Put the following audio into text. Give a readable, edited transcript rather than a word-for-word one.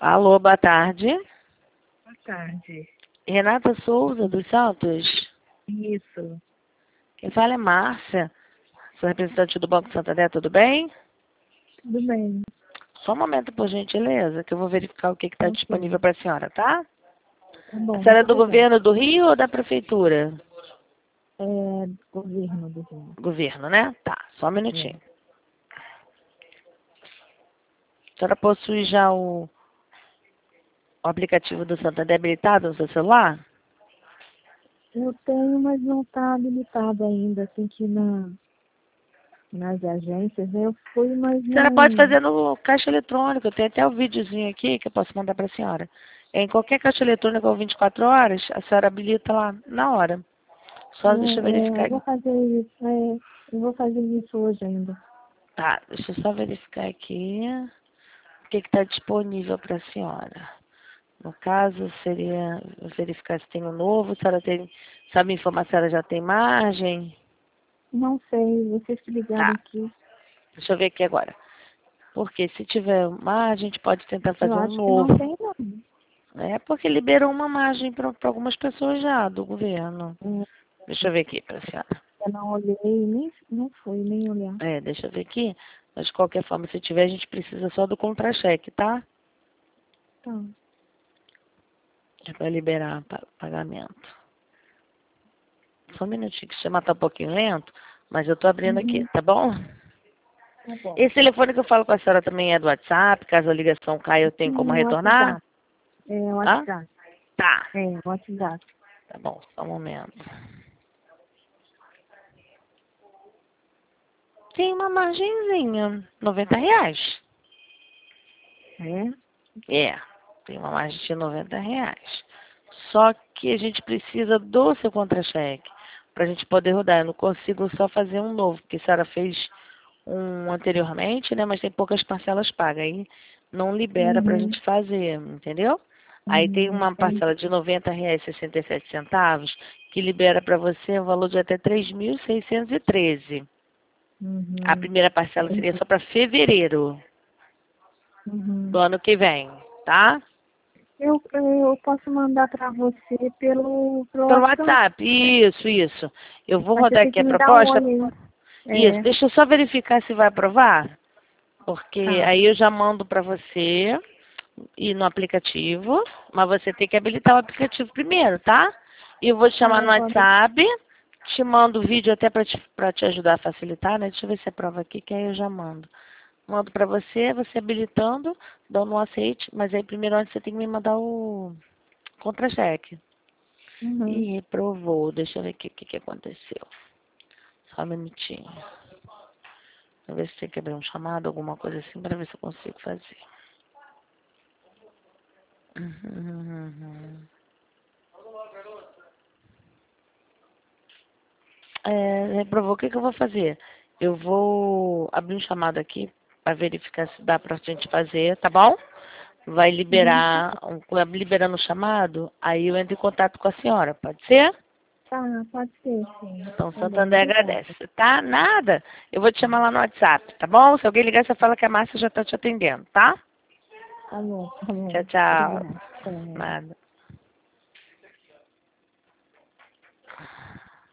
Alô, boa tarde. Boa tarde. Renata Souza, dos Santos. Isso. Quem fala é Márcia, sou representante do Banco Santander, tudo bem? Tudo bem. Só um momento, por gentileza, que eu vou verificar o que está Ok. disponível para a senhora, tá? Tá bom. A senhora é Muito do obrigada. governo do Rio ou da prefeitura? Governo do Rio. Governo, né? Tá, só um É. minutinho. A senhora possui já o aplicativo do Santander habilitado no seu celular? Eu tenho, mas não está habilitado ainda. Tem que ir nas agências. Eu fui, mas A senhora pode não. fazer no caixa eletrônico. Eu tenho até o videozinho aqui que eu posso mandar para a senhora. Em qualquer caixa eletrônica ou 24 horas, a senhora habilita lá na hora. Só deixa eu verificar. Eu vou fazer isso. Eu vou fazer isso hoje ainda. Tá, deixa eu só verificar aqui o que está disponível para a senhora. No caso, seria verificar se tem um novo, se ela tem, sabe informar se ela já tem margem. Não sei. Vocês que ligaram Tá, aqui. deixa eu ver aqui agora. Porque se tiver margem, a gente pode tentar Eu fazer um acho que não novo. tem, não. É porque liberou uma margem para algumas pessoas já do governo. Deixa eu ver aqui para a senhora. Eu não olhei, nem não fui nem olhar. Deixa eu ver aqui. Mas de qualquer forma, se tiver, a gente precisa só do contra-cheque, tá? Tá. É para liberar pagamento. Só um minutinho, que o sistema tá um pouquinho lento, mas eu tô abrindo aqui, Uhum. tá bom? Tá bom. Esse telefone que eu falo com a senhora também é do WhatsApp, caso a ligação caia, eu tenho como Sim, retornar? WhatsApp. É, Hã? WhatsApp. Tá, WhatsApp. tá bom, só um momento. Tem uma margenzinha, R$ 90. É? É, tem uma margem de R$ 90. Só que a gente precisa do seu contra-cheque para a gente poder rodar. Eu não consigo só fazer um novo, porque a senhora fez um anteriormente, né? Mas tem poucas parcelas pagas. Aí não libera para a Uhum. gente fazer, entendeu? Aí tem uma Entendi. parcela de R$ 90,67 que libera para você o valor de até 3.613. A Uhum. primeira parcela seria Entendi. só para fevereiro Uhum. do ano que vem, tá? Eu posso mandar para você pelo Pelo WhatsApp, WhatsApp. Isso. Eu vou mas você rodar tem aqui que a me dar um proposta. oi aí. Isso, É, deixa eu só verificar se vai aprovar. Porque tá. aí eu já mando para você ir no aplicativo, mas você tem que habilitar o aplicativo primeiro, tá? E eu vou te chamar Tá, no pode. WhatsApp, te mando o vídeo até pra te ajudar a facilitar, né? Deixa eu ver se aprova aqui, que aí eu já mando. Mando pra você habilitando, dando um aceite, mas aí primeiro antes você tem que me mandar o contra-cheque. Uhum. Ih, reprovou. Deixa eu ver aqui o que aconteceu. Só um minutinho. Vou ver se tem que abrir um chamado, alguma coisa assim, pra ver se eu consigo fazer. Uhum. Reprovou, o que que eu vou fazer? Eu vou abrir um chamado aqui para verificar se dá pra gente fazer, tá bom? Vai Uhum. liberar, liberando o chamado, aí eu entro em contato com a senhora, pode ser? Tá, pode ser, sim. Então, Tá bom, Santander obrigada. agradece, tá? Nada. Eu vou te chamar lá no WhatsApp, tá bom? Se alguém ligar, você fala que a Márcia já tá te atendendo, tá? Tá bom, tá bom. Tchau, tchau. Obrigada. É. Nada.